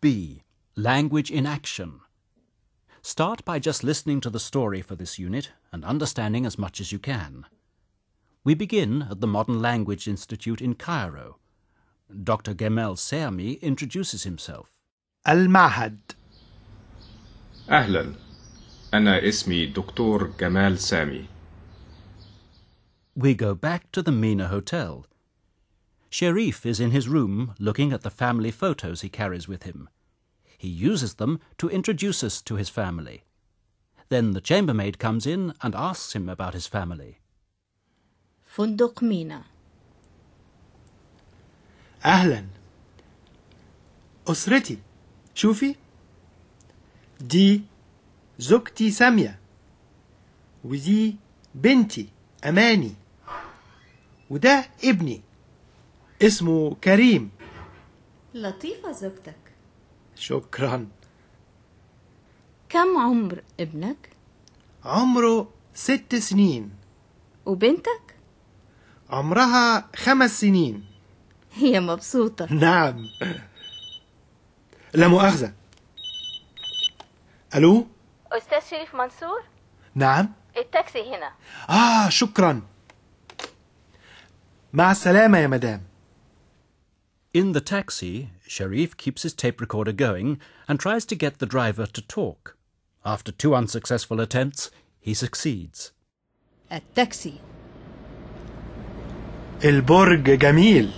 B. Language in Action. Start by just listening to the story for this unit and understanding as much as you can. We begin at the Modern Language Institute in Cairo. Dr. Gamal Sermi introduces himself. المعهد. أهلا، أنا اسمي دكتور جمال سامي. We go back to the Mina Hotel. Sharif is in his room looking at the family photos he carries with him. He uses them to introduce us to his family. Then the chambermaid comes in and asks him about his family. فندق مينا. أهلا، أسرتي. شوفي، دي زوجتي سامية، ودي بنتي أماني، وده ابني اسمه كريم. لطيفة زوجتك. شكرا. كم عمر ابنك؟ عمره 6 سنين. وبنتك؟ عمرها 5 سنين. هي مبسوطة. نعم. لا مؤاخذة. ألو؟ أستاذ شريف منصور؟ نعم. التاكسي هنا. شكرا. مع السلامة يا مدام. In the taxi, Sharif keeps his tape recorder going and tries to get the driver to talk. After 2 unsuccessful attempts, he succeeds. التاكسي. البرج جميل.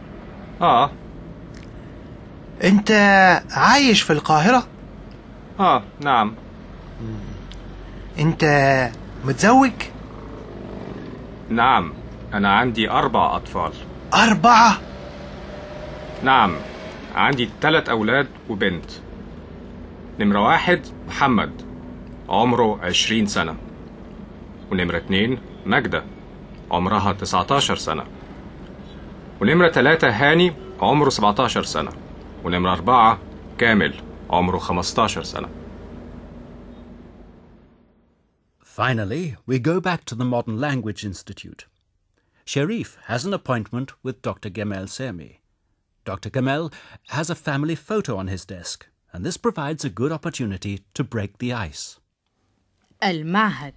أنت عايش في القاهرة؟ نعم. أنت متزوج؟ نعم، أنا عندي 4 أطفال. 4؟ نعم، عندي 3 أولاد وبنت. نمرة 1 محمد، عمره 20 سنة. ونمرة 2 ماجدة، عمرها 19 سنة. ونمرة 3 هاني، عمره 17 سنة. ونمرة 4 كامل، عمره 15 سنة. Finally, we go back to the Modern Language Institute. Sharif has an appointment with Dr. Gamal Sermi. Dr. Gamal has a family photo on his desk, and this provides a good opportunity to break the ice. المعهد.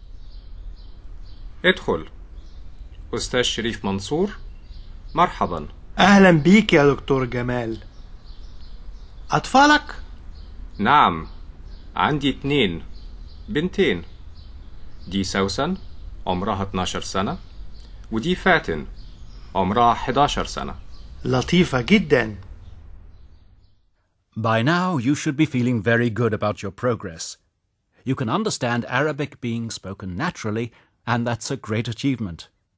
ادخل. أستاذ شريف منصور، مرحبا. أهلا بيك يا دكتور جمال. أطفالك؟ نعم، عندي 2 بنتين. دي سوسن، عمرها 12 سنة، ودي فاتن، عمرها 11 سنة. لطيفة جدا. By now, you should be feeling very good about your progress. You can understand Arabic being spoken naturally, and that's a great achievement.